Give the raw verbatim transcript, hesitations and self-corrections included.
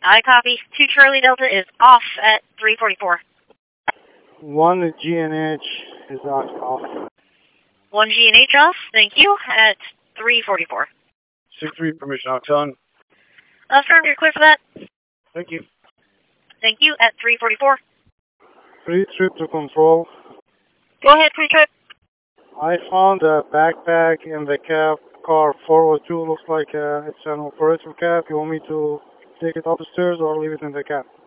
I copy. two Charlie Delta is off at three forty-four. one G N H is off. one G N H off, thank you, at three forty-four. six three, permission Octon. Affirmed, you're clear for that. Thank you. Thank you, at three forty-four. Pre-trip to control. Go ahead, pre-trip. I found a backpack in the cab, car four oh two, looks like uh, it's an operator cab. You want me to take it up the stairs or leave it in the cab?